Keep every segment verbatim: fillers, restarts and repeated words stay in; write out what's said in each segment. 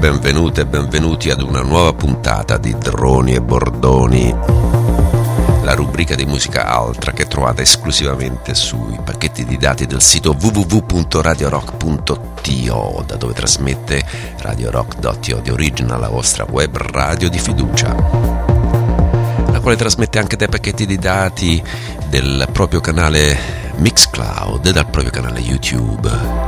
benvenute e benvenuti ad una nuova puntata di Droni e Bordoni, la rubrica di musica altra che trovate esclusivamente sui pacchetti di dati del sito w w w punto radio rock punto t o, da dove trasmette Radio Rock punto t o di Original, la vostra web radio di fiducia, la quale trasmette anche dai pacchetti di dati del proprio canale Mixcloud e dal proprio canale YouTube.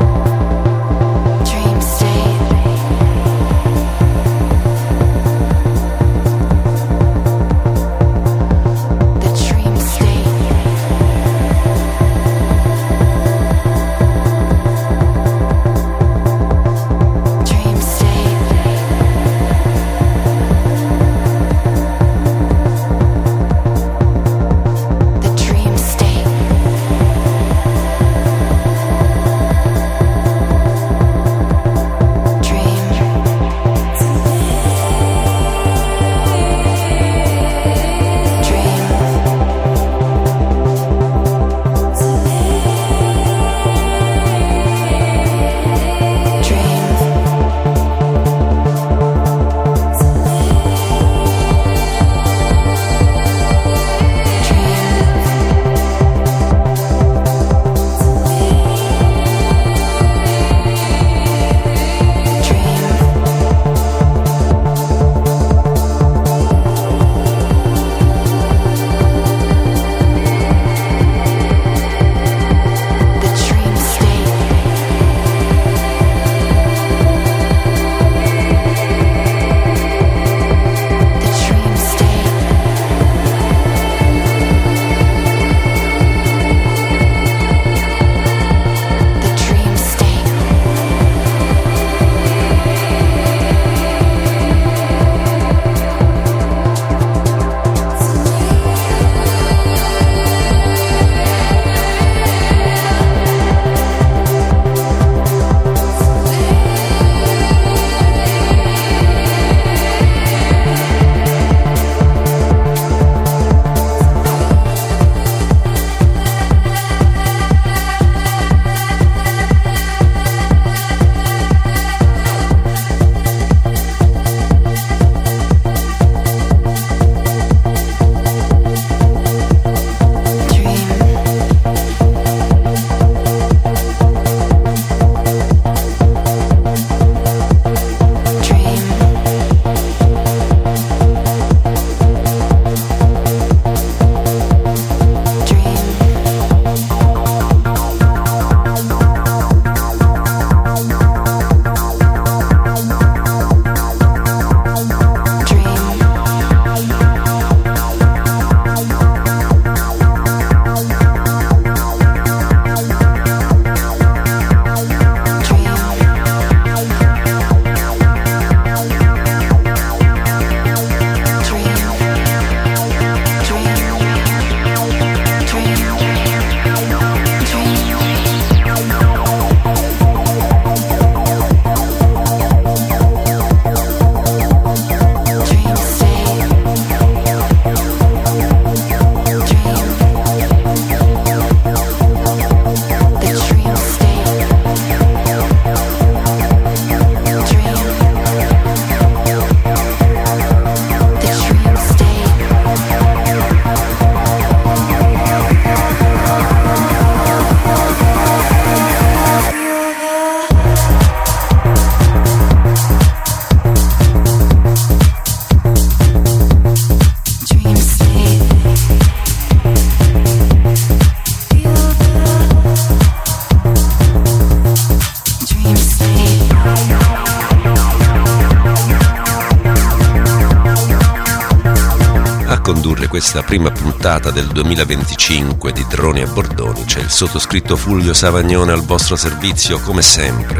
Condurre questa prima puntata del duemilaventicinque di Droni e Bordoni c'è il sottoscritto Fulvio Savagnone al vostro servizio come sempre.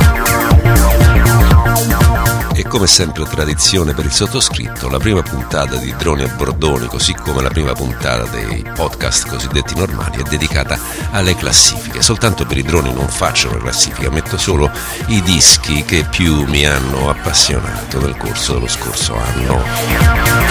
E come sempre tradizione per il sottoscritto, la prima puntata di Droni e Bordoni, così come la prima puntata dei podcast cosiddetti normali, è dedicata alle classifiche. Soltanto per i droni non faccio una classifica, metto solo i dischi che più mi hanno appassionato nel corso dello scorso anno.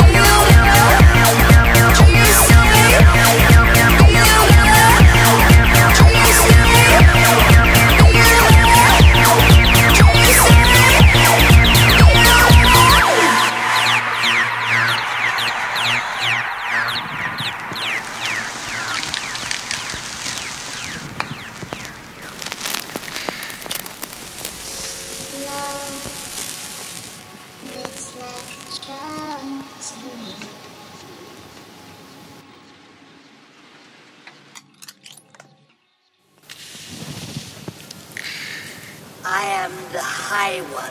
am the High One.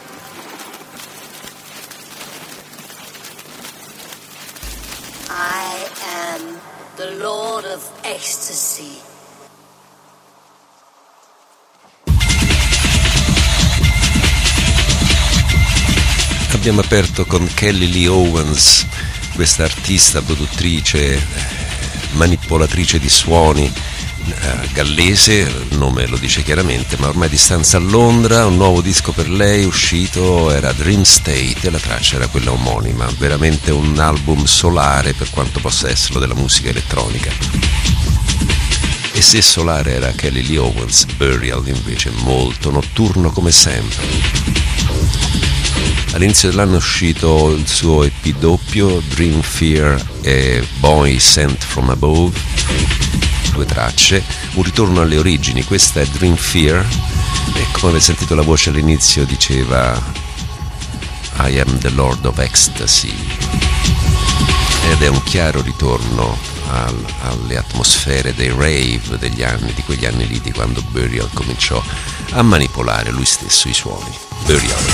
I am the Lord of Ecstasy. Abbiamo aperto con Kelly Lee Owens, questa artista, produttrice, manipolatrice di suoni, eh, gallese, il nome lo dice chiaramente, ma ormai di stanza a Londra. Un nuovo disco per lei uscito era Dream State e la traccia era quella omonima, veramente un album solare per quanto possa esserlo della musica elettronica. E se solare era Kelly Lee Owens, Burial invece molto notturno come sempre. All'inizio dell'anno è uscito il suo E P doppio, Dream Fear e Boy Sent From Above, due tracce, un ritorno alle origini. Questa è Dream Fear e, come avete sentito la voce all'inizio, diceva I am the Lord of Ecstasy, ed è un chiaro ritorno al, alle atmosfere dei rave degli anni, di quegli anni lì, di quando Burial cominciò a manipolare lui stesso i suoni. Burial.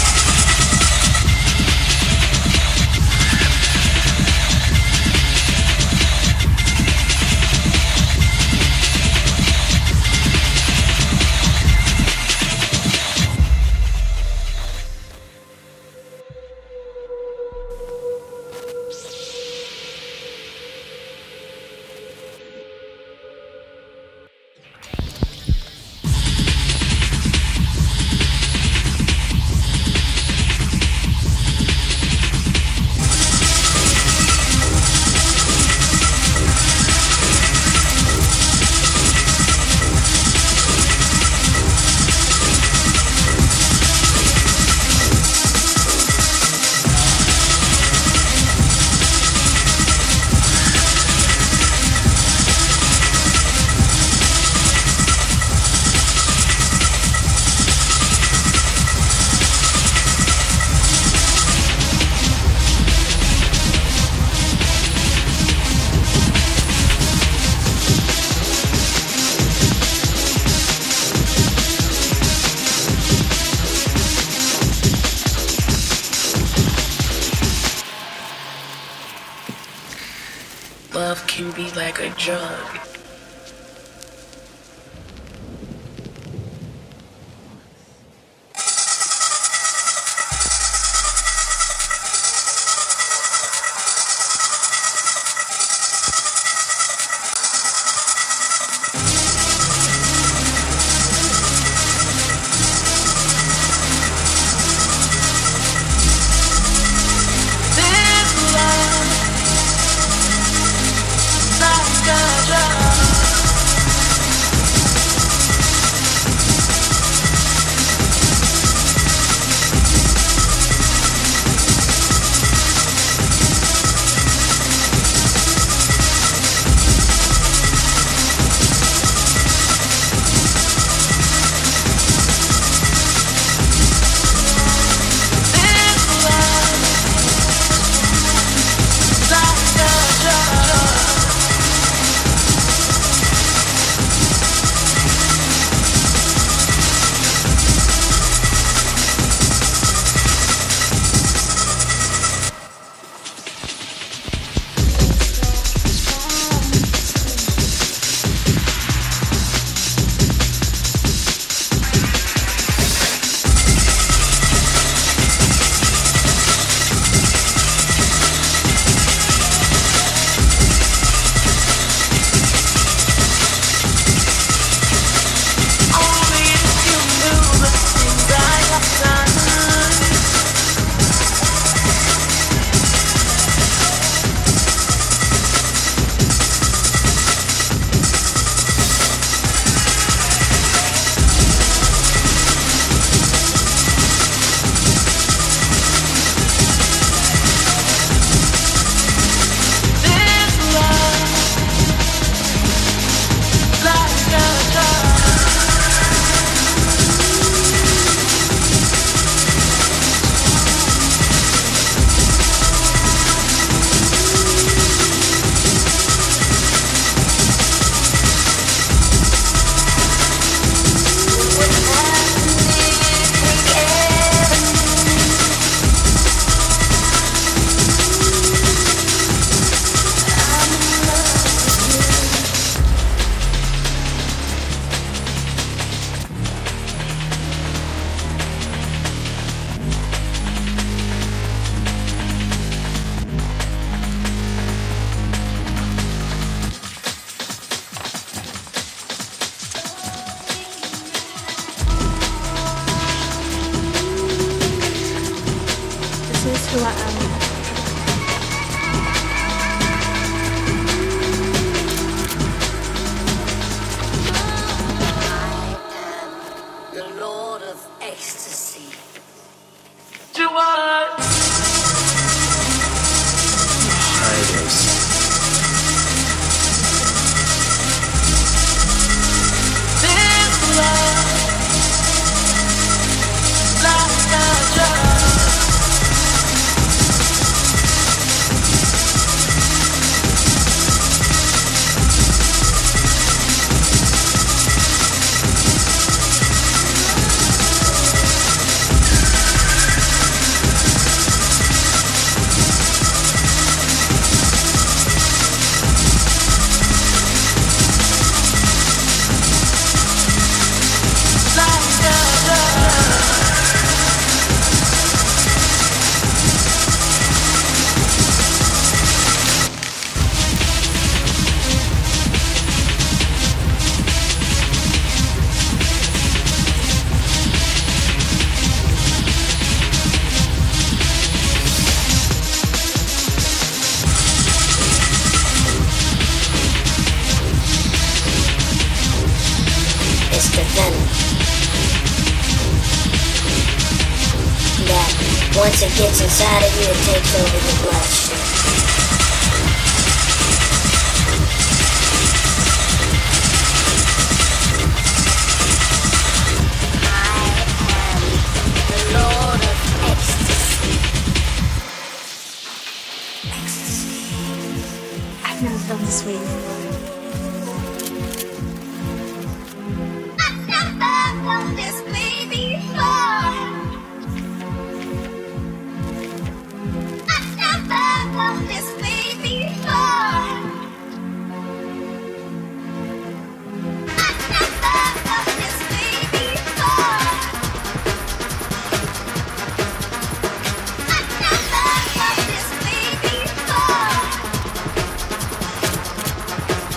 Love can be like a drug. This love, like a drug. who I am. Once it gets inside of you, it takes over the bloodstream. I've never felt this way before. I've never felt this way before. I've never felt this way before. I've never felt this way before. I've never felt this way before.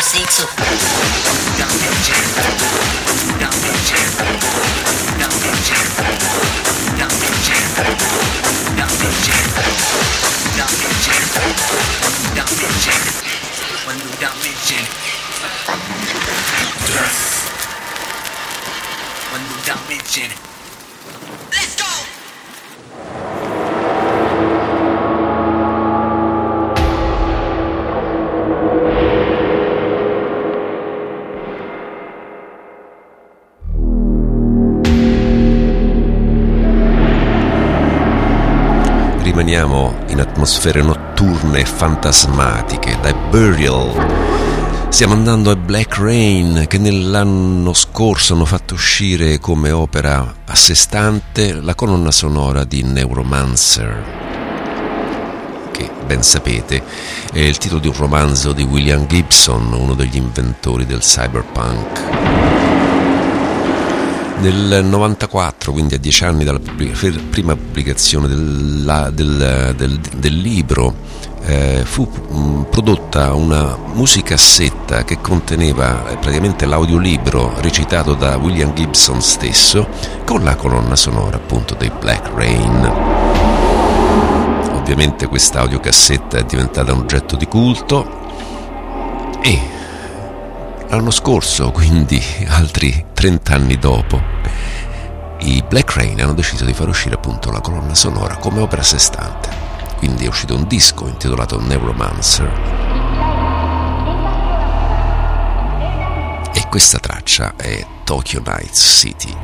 sexo. Quando damage, quando damage, let's go. Rimaniamo in atmosfere notturne e fantasmatiche. Dai Burial stiamo andando a Black Rain, che nell'anno scorso hanno fatto uscire come opera a sé stante la colonna sonora di Neuromancer, che ben sapete è il titolo di un romanzo di William Gibson, uno degli inventori del cyberpunk. Nel novantaquattro, quindi a dieci anni dalla pubblic- prima pubblicazione della, del, del, del libro, eh, fu mh, prodotta una musicassetta che conteneva eh, praticamente l'audiolibro recitato da William Gibson stesso, con la colonna sonora appunto dei Black Rain. Ovviamente questa audiocassetta è diventata un oggetto di culto e l'anno scorso, quindi altri trenta anni dopo, i Black Rain hanno deciso di far uscire appunto la colonna sonora come opera a sé stante. Quindi è uscito un disco intitolato Neuromancer e questa traccia è Tokyo Night City.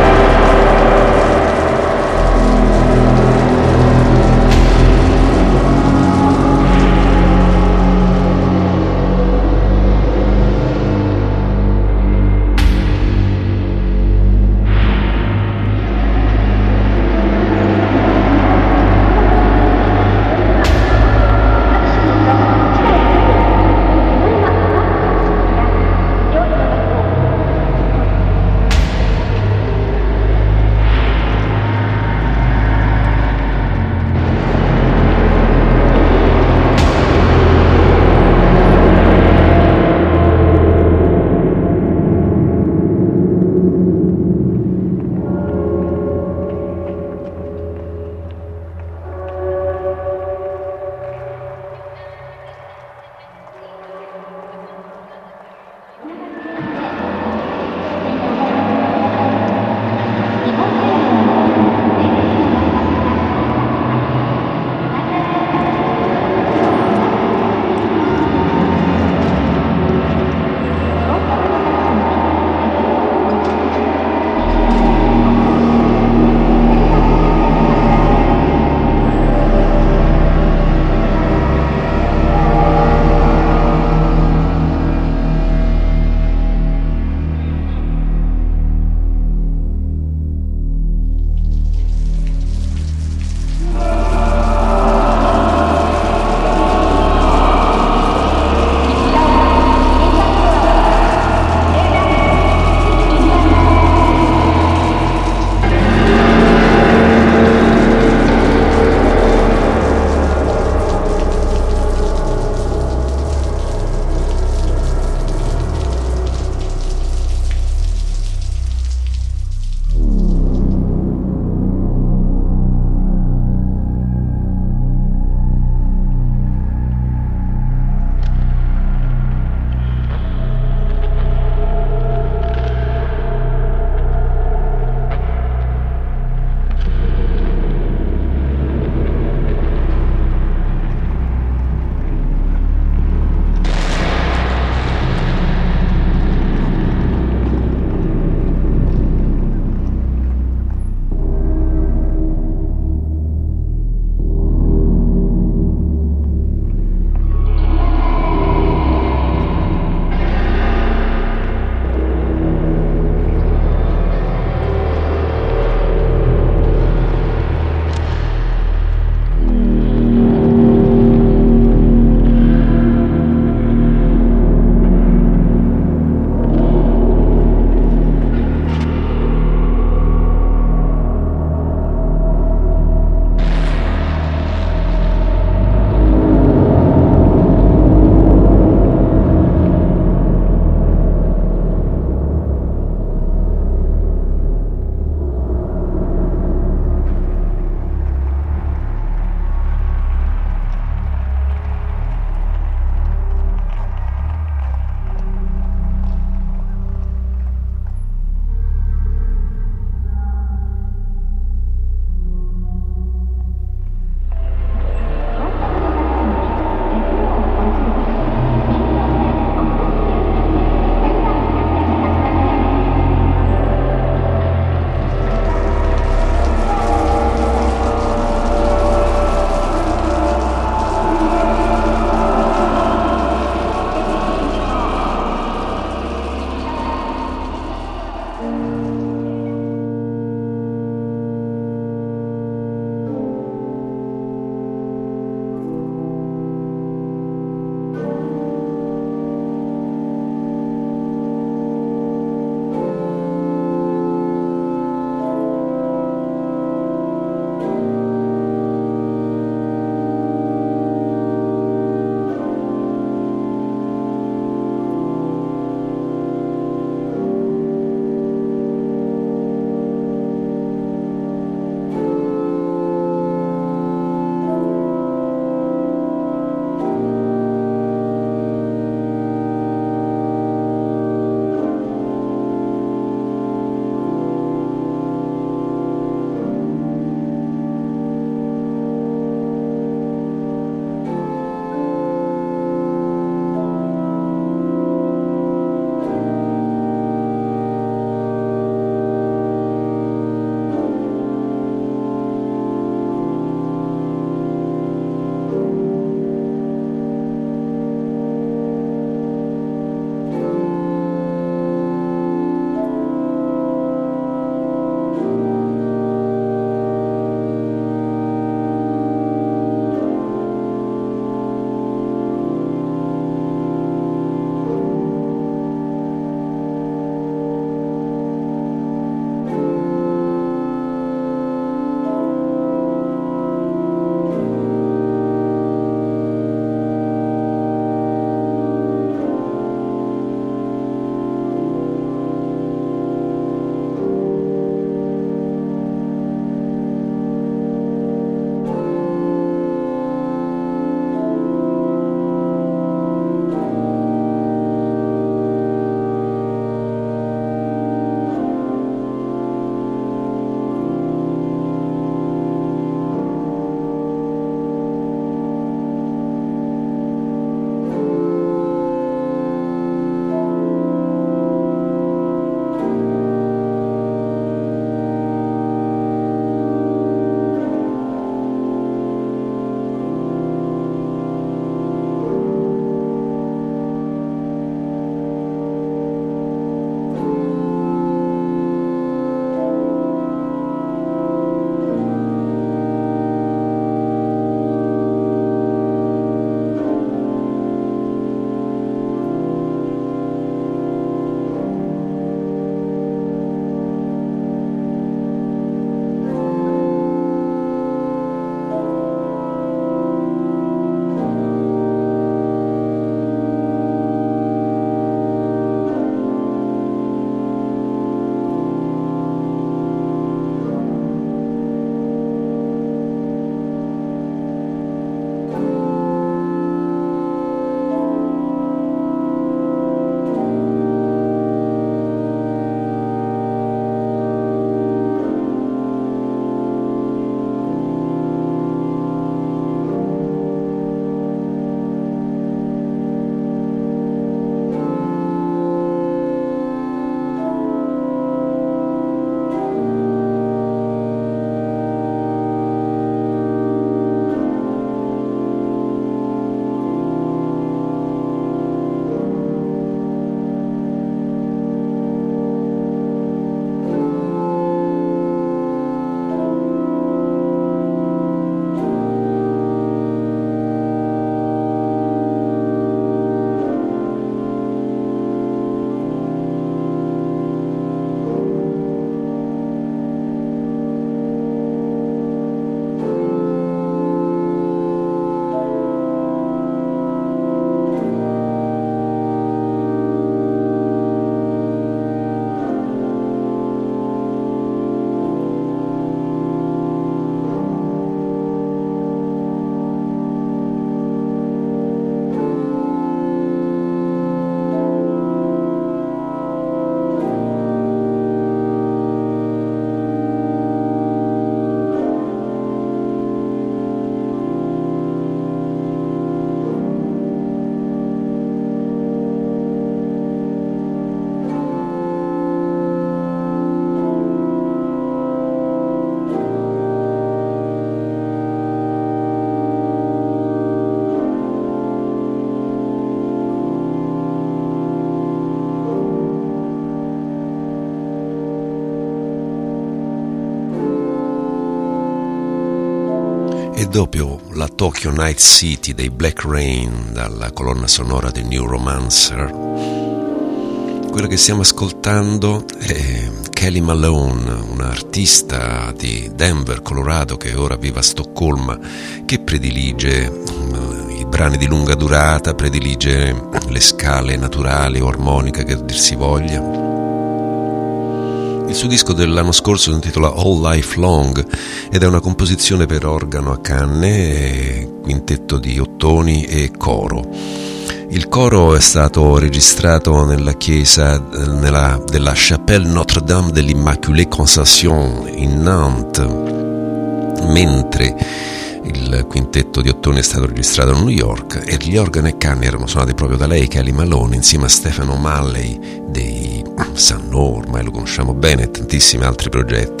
dopo la Tokyo Night City dei Black Rain dalla colonna sonora di Neuromancer, quella che stiamo ascoltando è Kelly Malone, un'artista di Denver, Colorado, che ora vive a Stoccolma, che predilige um, i brani di lunga durata, predilige le scale naturali o armonica, che dir si voglia. Il suo disco dell'anno scorso si intitola All Life Long ed è una composizione per organo a canne, quintetto di ottoni e coro. Il coro è stato registrato nella chiesa nella, della Chapelle Notre-Dame de l'Immaculée Conception in Nantes, mentre il quintetto di ottoni è stato registrato a New York e gli organi e canne erano suonati proprio da lei, Kelly Malone, insieme a Stephen O'Malley dei Sanno, ormai lo conosciamo bene, e tantissimi altri progetti.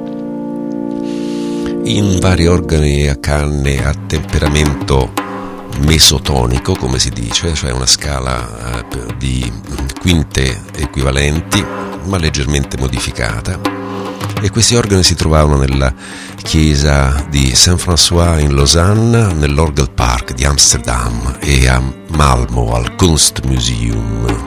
In vari organi a canne a temperamento mesotonico, come si dice, cioè una scala eh, di quinte equivalenti ma leggermente modificata, e questi organi si trovavano nella chiesa di Saint-François in Losanna, nell'Orgelpark di Amsterdam e a Malmo al Kunstmuseum.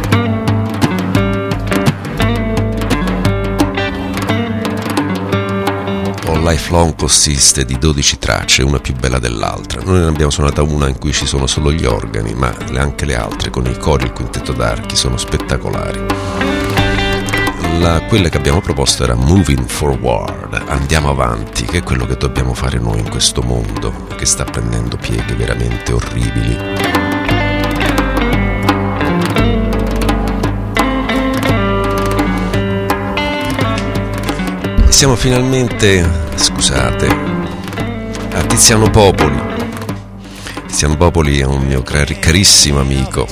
Lifelong consiste di dodici tracce, una più bella dell'altra. Noi ne abbiamo suonata una in cui ci sono solo gli organi, ma anche le altre con i cori e il quintetto d'archi sono spettacolari. La, quella che abbiamo proposto era Moving Forward, andiamo avanti, che è quello che dobbiamo fare noi in questo mondo che sta prendendo pieghe veramente orribili. Siamo finalmente, scusate, a Tiziano Popoli. Tiziano Popoli è un mio carissimo amico.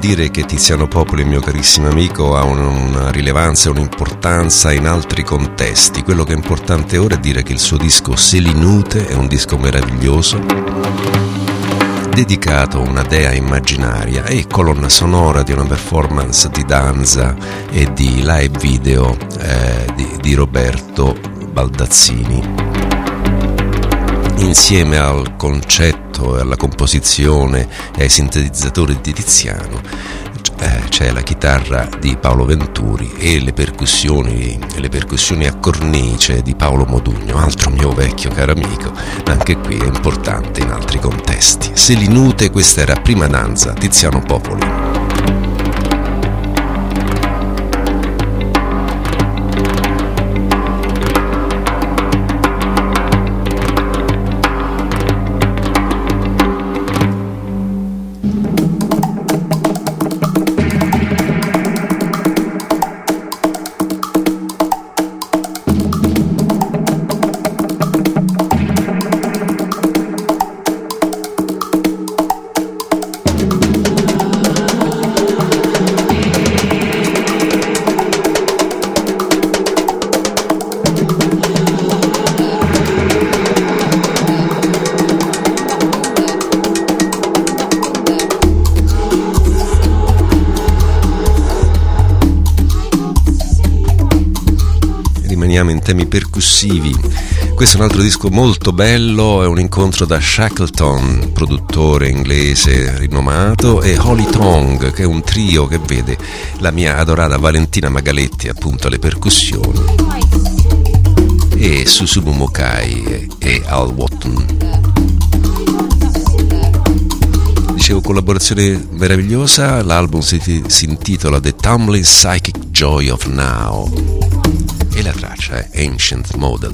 dire che Tiziano Popoli, mio carissimo amico, ha una rilevanza e un'importanza in altri contesti. Quello che è importante ora è dire che il suo disco Selinute è un disco meraviglioso, dedicato a una dea immaginaria e colonna sonora di una performance di danza e di live video eh, di, di Roberto Baldazzini. Insieme al concetto e alla composizione e ai sintetizzatori di Tiziano eh, c'è la chitarra di Paolo Venturi e le percussioni le percussioni a cornice di Paolo Modugno, altro mio vecchio caro amico, anche qui è importante in altri contesti. Selinute, questa era Prima Danza, Tiziano Popoli. In temi percussivi, questo è un altro disco molto bello, è un incontro da Shackleton, produttore inglese rinomato, e Holy Tongue, che è un trio che vede la mia adorata Valentina Magaletti appunto alle percussioni e Susumu Mokai e, e Al Watton. Dicevo, collaborazione meravigliosa, l'album si, si intitola The Tumbling Psychic Joy of Now e la traccia è Ancient Model.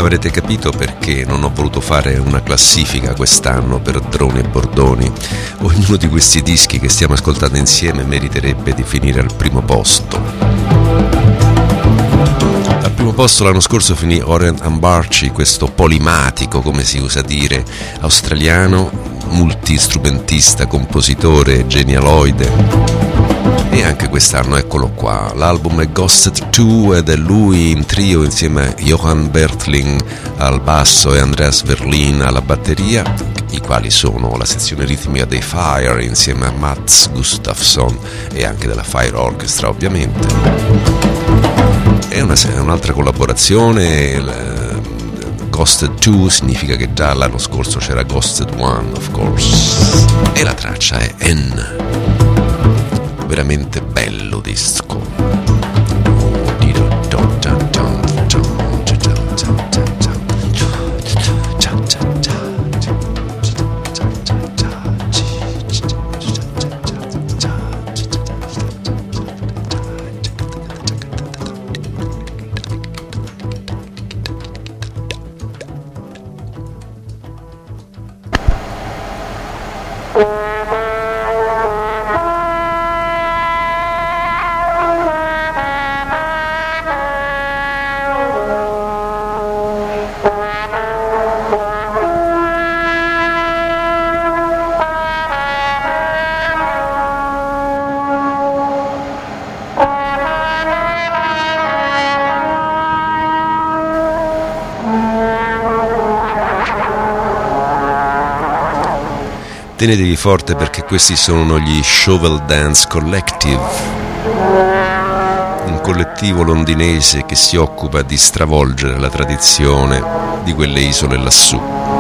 avrete capito perché non ho voluto fare una classifica quest'anno per Droni e Bordoni. Ognuno di questi dischi che stiamo ascoltando insieme meriterebbe di finire al primo posto. Al primo posto l'anno scorso finì Orient Ambarci, questo polimatico, come si usa dire, australiano, multistrumentista, compositore, genialoide. E anche quest'anno eccolo qua, l'album è Ghosted due ed è lui in trio insieme a Johan Bertling al basso e Andreas Verlin alla batteria, i quali sono la sezione ritmica dei Fire insieme a Mats Gustafsson e anche della Fire Orchestra ovviamente. È una, un'altra collaborazione. Ghosted due significa che già l'anno scorso c'era Ghosted one, of course. E la traccia è N. Veramente bello disco. Tenetevi forte perché questi sono gli Shovel Dance Collective, un collettivo londinese che si occupa di stravolgere la tradizione di quelle isole lassù.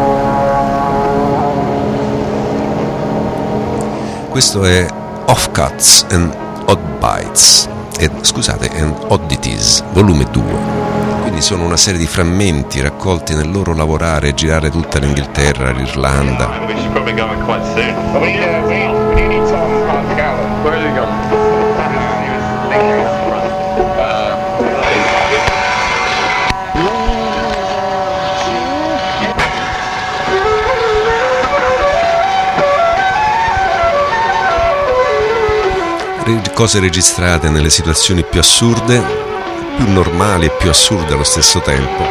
Questo è Offcuts and Oddbites, eh, scusate, and Oddities, volume due. Quindi sono una serie di frammenti raccolti nel loro lavorare e girare tutta l'Inghilterra, l'Irlanda. Cose registrate nelle situazioni più assurde, più normali e più assurde allo stesso tempo.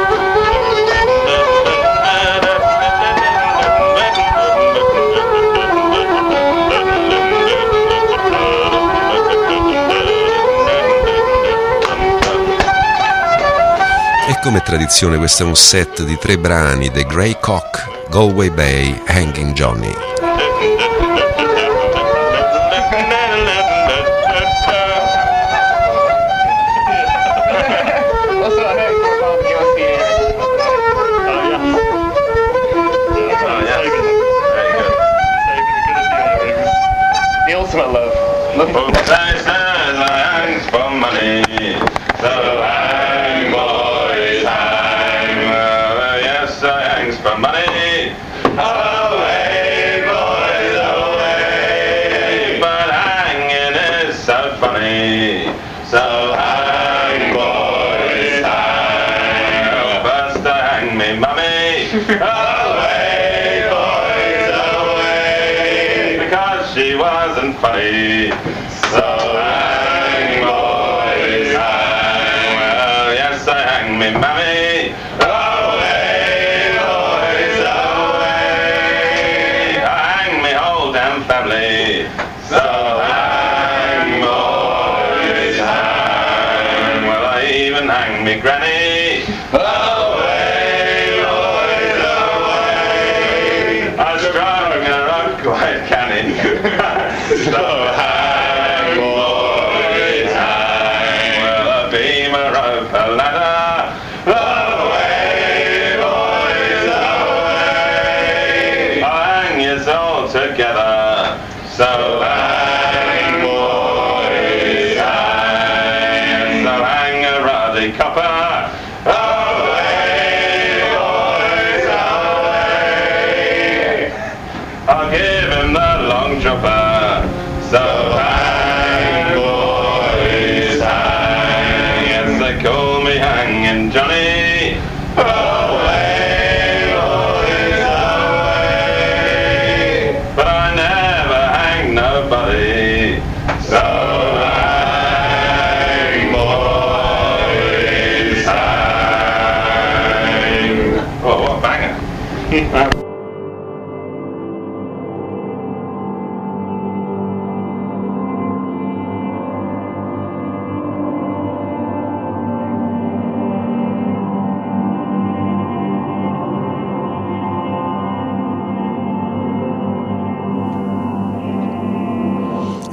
E come tradizione questo è un set di tre brani: The Grey Cock, Galway Bay, Hanging Johnny. Funny, so hang boys, hang. Well, yes, I hang me mammy. Away, boys, away. I hang me whole damn family. So hang boys, hang. Well, I even hang me granny. Away, boys, away. I strung her up quite canny. So hang boys, hang. Well, a beamer of a ladder. Away, boys, away. I'll hang yous all together. So hang boys, hang. So hang a ruddy copper. Away, boys, away. I'll give him the long chopper. So hang boys, hang. Yes, they call me Hanging Johnny. Oh.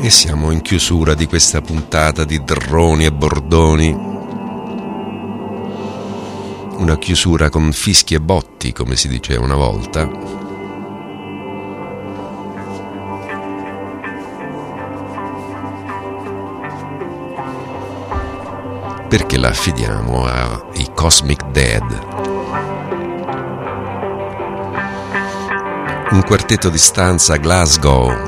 E siamo in chiusura di questa puntata di Droni e Bordoni. Una chiusura con fischi e botti, come si diceva una volta. Perché la affidiamo ai Cosmic Dead. Un quartetto di stanza a Glasgow,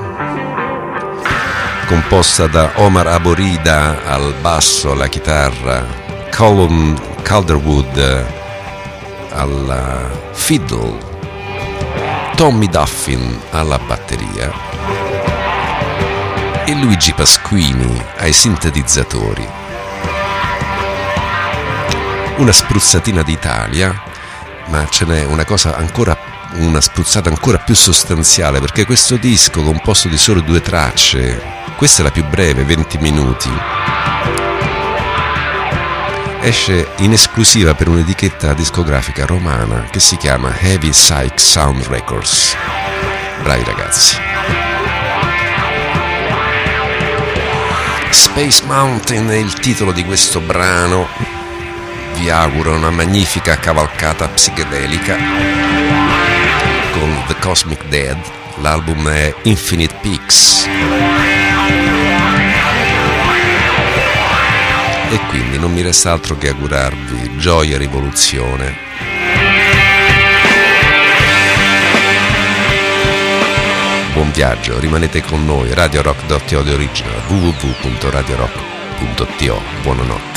composta da Omar Aborida al basso, alla chitarra, Colin Calderwood alla fiddle, Tommy Duffin alla batteria e Luigi Pasquini ai sintetizzatori. Una spruzzatina d'Italia, ma ce n'è una cosa ancora una spruzzata ancora più sostanziale, perché questo disco, composto di solo due tracce, questa è la più breve, venti minuti, esce in esclusiva per un'etichetta discografica romana che si chiama Heavy Psych Sound Records. Bravi ragazzi. Space Mountain è il titolo di questo brano. Vi auguro una magnifica cavalcata psichedelica con The Cosmic Dead. L'album è Infinite Peaks. E quindi non mi resta altro che augurarvi gioia e rivoluzione. Buon viaggio, rimanete con noi. Radio Rock dot to The Original, w w w punto radio rock punto to. Buonanotte.